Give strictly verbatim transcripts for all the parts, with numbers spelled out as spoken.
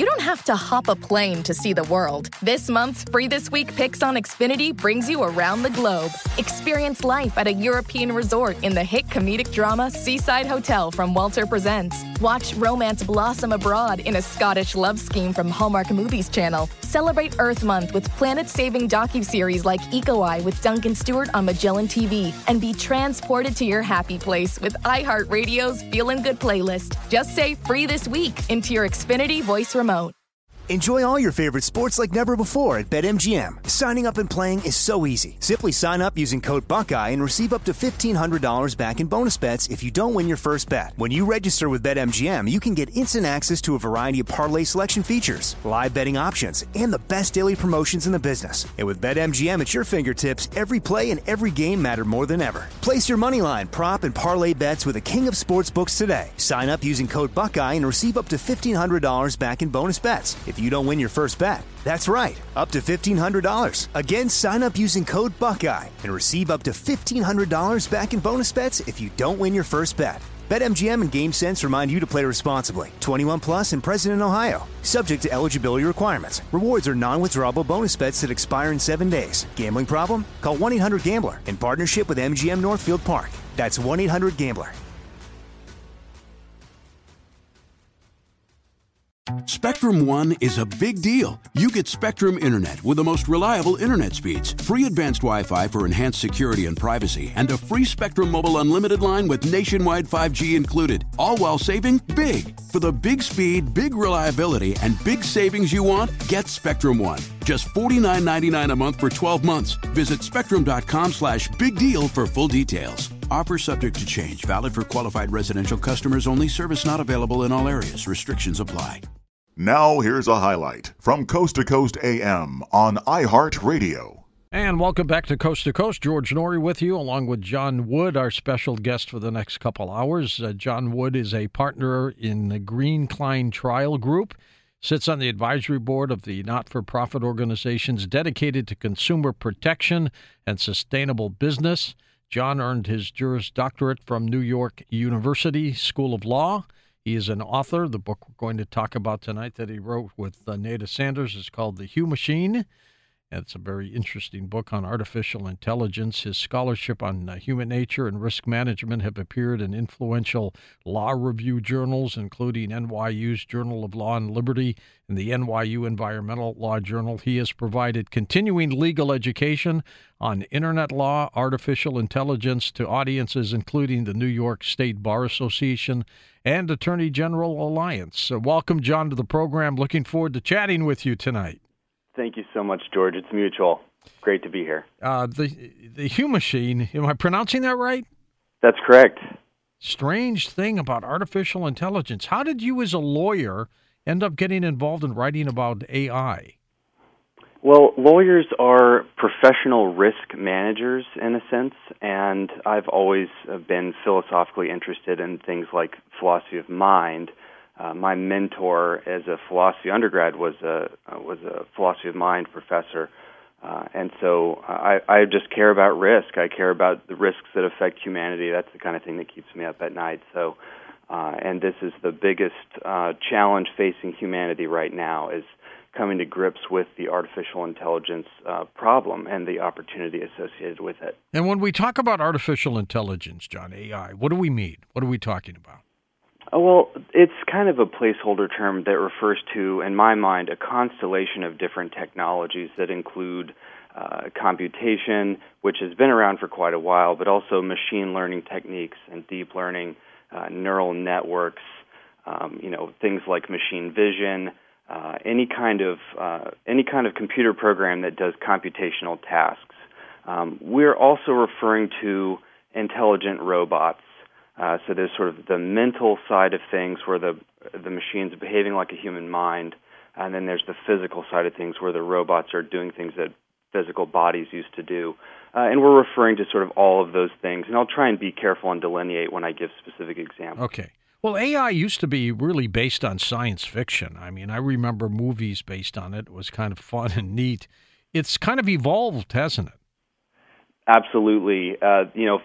you don't have to hop a plane to see the world. This month's Free This Week Picks on Xfinity brings you around the globe. Experience life at a European resort in the hit comedic drama Seaside Hotel from Walter Presents. Watch romance blossom abroad in a Scottish love scheme from Hallmark Movies Channel. Celebrate Earth Month with planet-saving docuseries like Eco Eye with Duncan Stewart on Magellan T V. And be transported to your happy place with iHeartRadio's Feelin' Good playlist. Just say Free This Week into your Xfinity voice remote. Enjoy all your favorite sports like never before at BetMGM. Signing up and playing is so easy. Simply sign up using code Buckeye and receive up to fifteen hundred dollars back in bonus bets if you don't win your first bet. When you register with BetMGM, you can get instant access to a variety of parlay selection features, live betting options, and the best daily promotions in the business. And with BetMGM at your fingertips, every play and every game matter more than ever. Place your moneyline, prop, and parlay bets with the king of sportsbooks today. Sign up using code Buckeye and receive up to fifteen hundred dollars back in bonus bets if you don't win your first bet. That's right, up to fifteen hundred dollars. Again, sign up using code Buckeye and receive up to fifteen hundred dollars back in bonus bets if you don't win your first bet. BetMGM and GameSense remind you to play responsibly. twenty-one plus and present in Ohio. Subject to eligibility requirements. Rewards are non-withdrawable bonus bets that expire in seven days. Gambling problem? Call one eight hundred gambler in partnership with M G M Northfield Park. That's one eight hundred gambler. Spectrum One is a big deal. You get Spectrum Internet with the most reliable internet speeds, free advanced Wi-Fi for enhanced security and privacy, and a free Spectrum Mobile Unlimited line with nationwide five G included, all while saving big. For the big speed, big reliability, and big savings you want, get Spectrum One. Just forty-nine ninety-nine a month for twelve months. Visit spectrum.com slash big deal for full details. Offer subject to change. Valid for qualified residential customers only. Service not available in all areas. Restrictions apply. Now here's a highlight from Coast to Coast A M on iHeartRadio. And welcome back to Coast to Coast. George Noory with you, along with John Wood, our special guest for the next couple hours. Uh, John Wood is a partner in the Green Klein Trial Group, sits on the advisory board of the not-for-profit organizations dedicated to consumer protection and sustainable business. John earned his Juris Doctorate from New York University School of Law. He is an author. The book we're going to talk about tonight that he wrote with uh, Nada Sanders is called The Hugh Machine. It's a very interesting book on artificial intelligence. His scholarship on uh, human nature and risk management have appeared in influential law review journals, including N Y U's Journal of Law and Liberty and the N Y U Environmental Law Journal. He has provided continuing legal education on internet law, artificial intelligence to audiences including the New York State Bar Association and Attorney General Alliance. So welcome, John, to the program. Looking forward to chatting with you tonight. Thank you so much, George. It's mutual. Great to be here. Uh, the the Hugh Machine, am I pronouncing that right? That's correct. Strange thing about artificial intelligence. How did you as a lawyer end up getting involved in writing about A I? Well, lawyers are professional risk managers in a sense, and I've always been philosophically interested in things like philosophy of mind. Uh, my mentor as a philosophy undergrad was a uh, was a philosophy of mind professor, uh, and so I, I just care about risk. I care about the risks that affect humanity. That's the kind of thing that keeps me up at night. So, uh, and this is the biggest uh, challenge facing humanity right now: is coming to grips with the artificial intelligence uh, problem and the opportunity associated with it. And when we talk about artificial intelligence, John, A I, what do we mean? What are we talking about? Oh, well, it's kind of a placeholder term that refers to, in my mind, a constellation of different technologies that include uh, computation, which has been around for quite a while, but also machine learning techniques and deep learning, uh, neural networks, um, you know, things like machine vision, uh, any kind of uh, any kind of computer program that does computational tasks. Um, we're also referring to intelligent robots. Uh, so there's sort of the mental side of things where the the machine's behaving like a human mind, and then there's the physical side of things where the robots are doing things that physical bodies used to do. Uh, and we're referring to sort of all of those things, and I'll try and be careful and delineate when I give specific examples. Okay. Well, A I used to be really based on science fiction. I mean, I remember movies based on it. It was kind of fun and neat. It's kind of evolved, hasn't it? Absolutely. Uh, you know,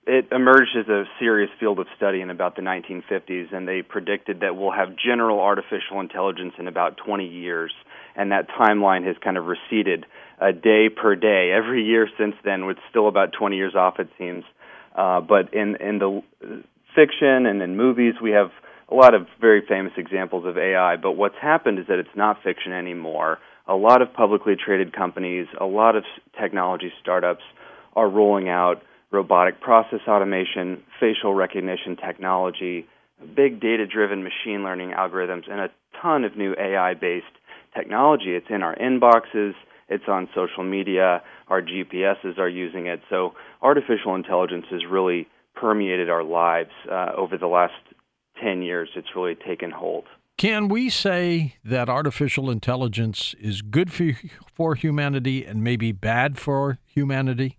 it emerged as a serious field of study in about the nineteen fifties, and they predicted that we'll have general artificial intelligence in about twenty years, and that timeline has kind of receded a day per day. Every year since then, it's still about twenty years off, it seems. Uh, but in, in the fiction and in movies, we have a lot of very famous examples of A I, but what's happened is that it's not fiction anymore. A lot of publicly traded companies, a lot of technology startups are rolling out robotic process automation, facial recognition technology, big data-driven machine learning algorithms, and a ton of new A I-based technology. It's in our inboxes, it's on social media, our G P Ses are using it. So artificial intelligence has really permeated our lives uh, over the last ten years. It's really taken hold. Can we say that artificial intelligence is good for, for humanity and maybe bad for humanity?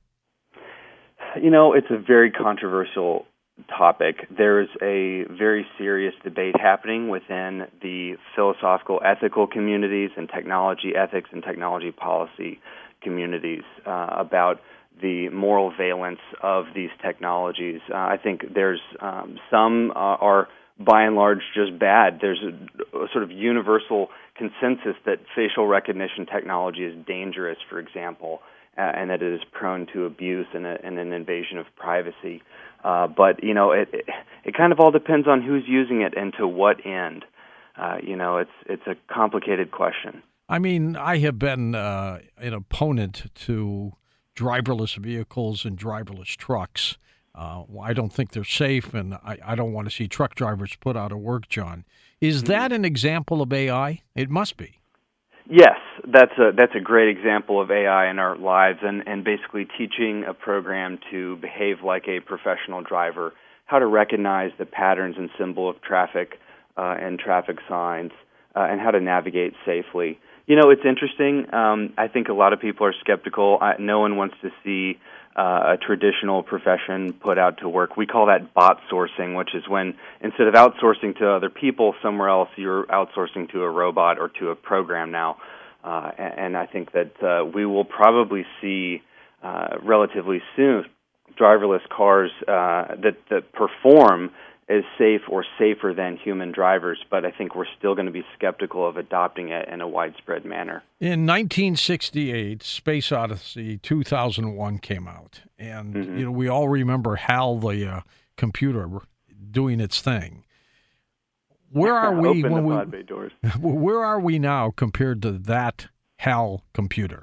You know, it's a very controversial topic. There's a very serious debate happening within the philosophical, ethical communities and technology ethics and technology policy communities uh, about the moral valence of these technologies. Uh, I think there's um, some uh, are by and large just bad. There's a, a sort of universal consensus that facial recognition technology is dangerous, for example, uh, and that it is prone to abuse and, a, and an invasion of privacy. Uh, but, you know, it, it it kind of all depends on who's using it and to what end. Uh, you know, it's it's a complicated question. I mean, I have been uh, an opponent to driverless vehicles and driverless trucks. Uh, I don't think they're safe, and I, I don't want to see truck drivers put out of work, John. Is mm-hmm. that an example of A I? It must be. Yes, that's a that's a great example of A I in our lives, and, and basically teaching a program to behave like a professional driver, how to recognize the patterns and symbol of traffic uh, and traffic signs, uh, and how to navigate safely. You know, it's interesting. Um, I think a lot of people are skeptical. I, no one wants to see uh, a traditional profession put out to work. We call that bot sourcing, which is when instead of outsourcing to other people somewhere else, you're outsourcing to a robot or to a program now. Uh, and, and I think that uh, we will probably see uh, relatively soon driverless cars uh, that, that perform as safe or safer than human drivers, but I think we're still going to be skeptical of adopting it in a widespread manner. In nineteen sixty-eight, Space Odyssey two thousand one came out, and mm-hmm. you know we all remember HAL, the uh, computer, doing its thing. Where are we Open when the we? pod bay doors. Where are we now compared to that HAL computer?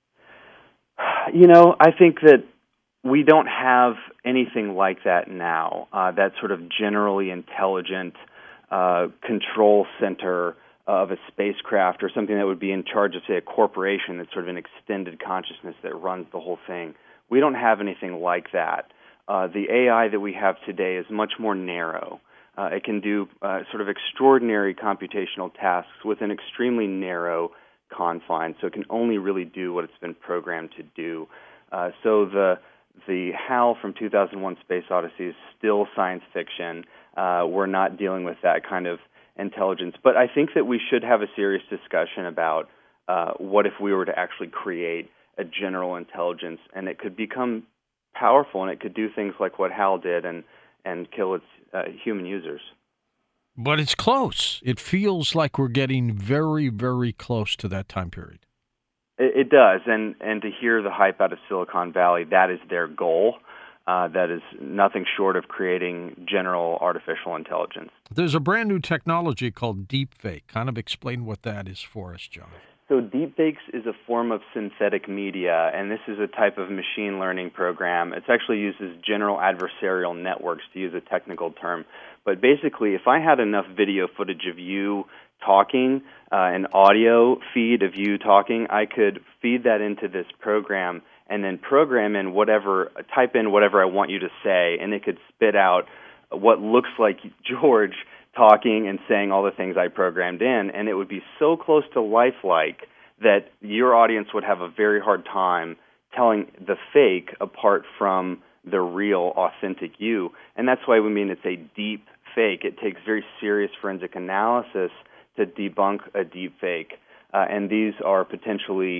You know, I think that we don't have anything like that now, uh, that sort of generally intelligent uh, control center of a spacecraft or something that would be in charge of, say, a corporation that's sort of an extended consciousness that runs the whole thing. We don't have anything like that. Uh, the A I that we have today is much more narrow. Uh, it can do uh, sort of extraordinary computational tasks within extremely narrow confines, so it can only really do what it's been programmed to do. Uh, so the The HAL from two thousand one Space Odyssey is still science fiction. Uh, we're not dealing with that kind of intelligence. But I think that we should have a serious discussion about uh, what if we were to actually create a general intelligence, and it could become powerful, and it could do things like what HAL did and, and kill its uh, human users. But it's close. It feels like we're getting very, very close to that time period. It does, and, and to hear the hype out of Silicon Valley, that is their goal. Uh, that is nothing short of creating general artificial intelligence. There's a brand new technology called deepfake. Kind of explain what that is for us, John. So deepfakes is a form of synthetic media, and this is a type of machine learning program. It actually uses general adversarial networks, to use a technical term. But basically, if I had enough video footage of you talking, uh, an audio feed of you talking, I could feed that into this program and then program in whatever, type in whatever I want you to say, and it could spit out what looks like George talking and saying all the things I programmed in, and it would be so close to lifelike that your audience would have a very hard time telling the fake apart from the real, authentic you. And that's why we mean it's a deep fake. It takes very serious forensic analysis to debunk a deep fake, uh, and these are potentially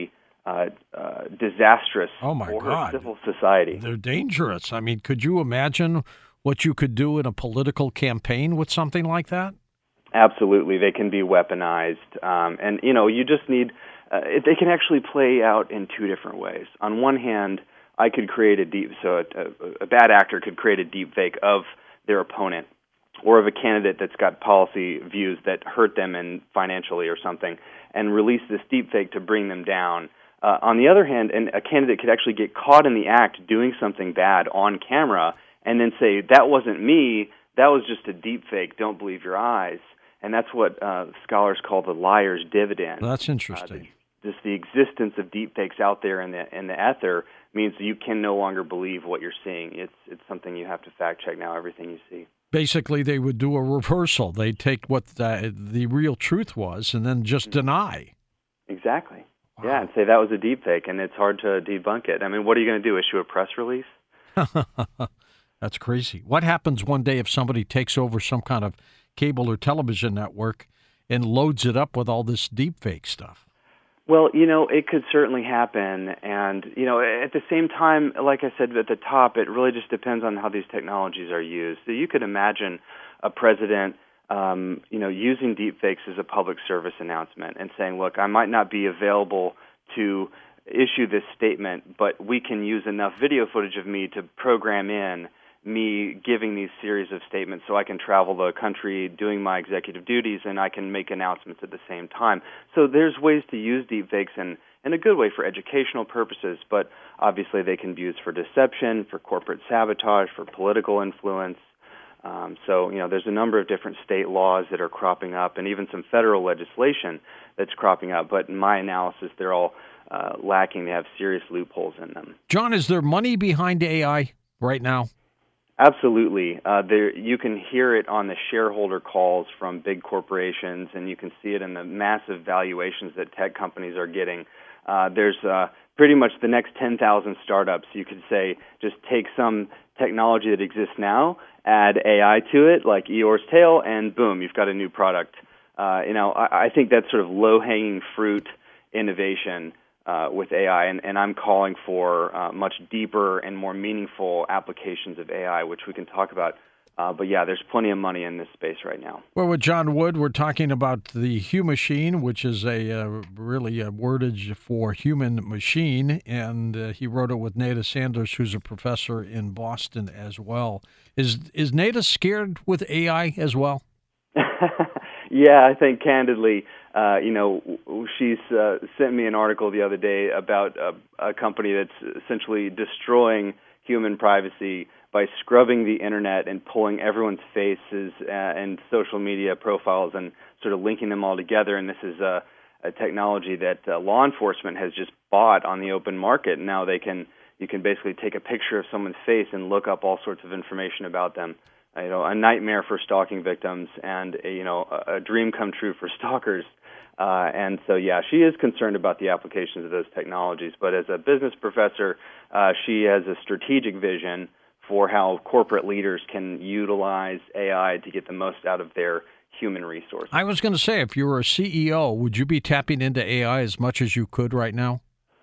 uh, uh, disastrous oh my for God. civil society. They're dangerous. I mean, could you imagine what you could do in a political campaign with something like that? Absolutely. They can be weaponized. Um, and, you know, you just need, uh, they can actually play out in two different ways. On one hand, I could create a deep, so a, a bad actor could create a deep fake of their opponent or of a candidate that's got policy views that hurt them in financially or something, and release this deep fake to bring them down. Uh, on the other hand, and a candidate could actually get caught in the act doing something bad on camera and then say, that wasn't me, that was just a deep fake, don't believe your eyes. And that's what uh, scholars call the liar's dividend. Well, that's interesting. Uh, just the existence of deepfakes out there in the in the ether means you can no longer believe what you're seeing. It's it's something you have to fact check now. Everything you see. Basically, they would do a reversal. They take what the, the real truth was and then just deny. Exactly. Wow. Yeah, and say that was a deepfake, and it's hard to debunk it. I mean, what are you going to do? Issue a press release? That's crazy. What happens one day if somebody takes over some kind of cable or television network and loads it up with all this deepfake stuff? Well, you know, it could certainly happen. And, you know, at the same time, like I said at the top, it really just depends on how these technologies are used. So you could imagine a president, um, you know, using deepfakes as a public service announcement and saying, look, I might not be available to issue this statement, but we can use enough video footage of me to program in me giving these series of statements so I can travel the country doing my executive duties and I can make announcements at the same time. So there's ways to use deepfakes in, in a good way for educational purposes, but obviously they can be used for deception, for corporate sabotage, for political influence. Um, so, you know, there's a number of different state laws that are cropping up and even some federal legislation that's cropping up, but in my analysis, they're all uh, lacking. They have serious loopholes in them. John, is there money behind A I right now? Absolutely. Uh, there, you can hear it on the shareholder calls from big corporations, and you can see it in the massive valuations that tech companies are getting. Uh, there's uh, pretty much the next ten thousand startups. You could say just take some technology that exists now, add A I to it, like Eeyore's tail, and boom, you've got a new product. Uh, you know, I, I think that's sort of low-hanging fruit innovation Uh, with A I, and, and I'm calling for uh, much deeper and more meaningful applications of A I, which we can talk about. Uh, but yeah, there's plenty of money in this space right now. Well, with John Wood, we're talking about the HuMachine, which is a uh, really a wordage for human machine, and uh, he wrote it with Nada Sanders, who's a professor in Boston as well. Is is Nada scared with A I as well? Yeah, I think candidly, uh, you know, she's uh, sent me an article the other day about a, a company that's essentially destroying human privacy by scrubbing the internet and pulling everyone's faces uh, and social media profiles and sort of linking them all together. And this is a, a technology that uh, law enforcement has just bought on the open market. Now they can, you can basically take a picture of someone's face and look up all sorts of information about them. You know, a nightmare for stalking victims, and a, you know, a, a dream come true for stalkers. Uh, and so, yeah, she is concerned about the applications of those technologies. But as a business professor, uh, she has a strategic vision for how corporate leaders can utilize A I to get the most out of their human resources. I was going to say, if you were a C E O, would you be tapping into A I as much as you could right now?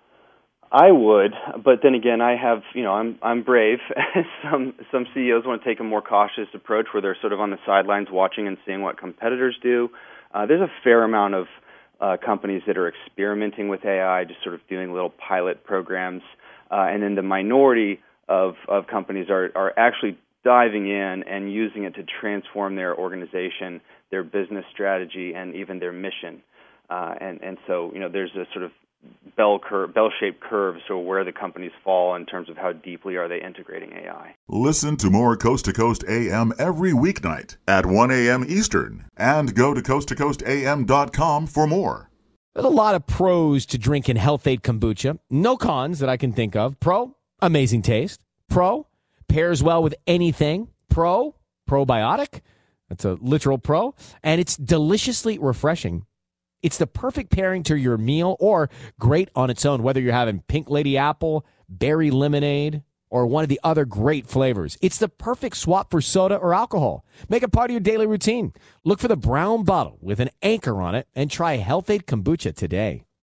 I would, but then again, I have, you know, I'm I'm brave. some some C E Os want to take a more cautious approach where they're sort of on the sidelines watching and seeing what competitors do. Uh, there's a fair amount of uh, companies that are experimenting with A I, just sort of doing little pilot programs, uh, and then the minority of, of companies are, are actually diving in and using it to transform their organization, their business strategy, and even their mission. Uh, and, and so, you know, there's a sort of bell curve, bell-shaped curve, so where the companies fall in terms of how deeply are they integrating A I. Listen to more Coast to Coast A M every weeknight at one a.m. Eastern, and go to coast to coast a m dot com for more. There's a lot of pros to drinking Health-Ade kombucha. No cons that I can think of. Pro, amazing taste. Pro, pairs well with anything. Pro, probiotic. That's a literal pro. And it's deliciously refreshing. It's the perfect pairing to your meal or great on its own, whether you're having Pink Lady Apple, Berry Lemonade, or one of the other great flavors. It's the perfect swap for soda or alcohol. Make it part of your daily routine. Look for the brown bottle with an anchor on it and try Health-Ade kombucha today. You don't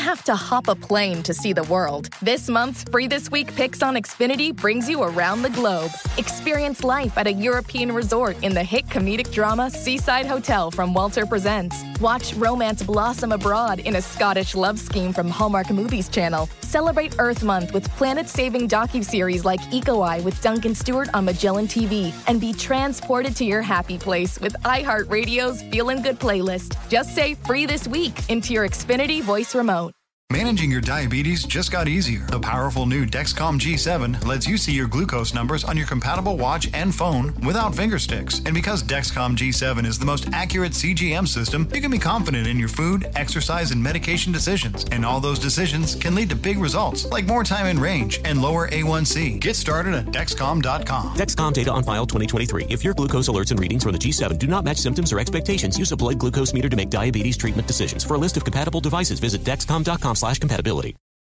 have to hop a plane to see the world. This month's Free This Week Picks on Xfinity brings you around the globe. Experience life at a European resort in the hit comedic drama Seaside Hotel from Walter Presents. Watch romance blossom abroad in a Scottish love scheme from Hallmark Movies Channel. Celebrate Earth Month with planet-saving docuseries like Eco Eye with Duncan Stewart on Magellan T V. And be transported to your happy place with iHeartRadio's Feelin' Good playlist. Just say Free This Week into your Xfinity voice remote. Managing your diabetes just got easier. The powerful new Dexcom G seven lets you see your glucose numbers on your compatible watch and phone without finger sticks. And because Dexcom G seven is the most accurate C G M system, you can be confident in your food, exercise, and medication decisions. And all those decisions can lead to big results, like more time in range and lower A one C. Get started at Dexcom dot com. Dexcom data on file twenty twenty-three. If your glucose alerts and readings from the G seven do not match symptoms or expectations, use a blood glucose meter to make diabetes treatment decisions. For a list of compatible devices, visit Dexcom dot com slash compatibility.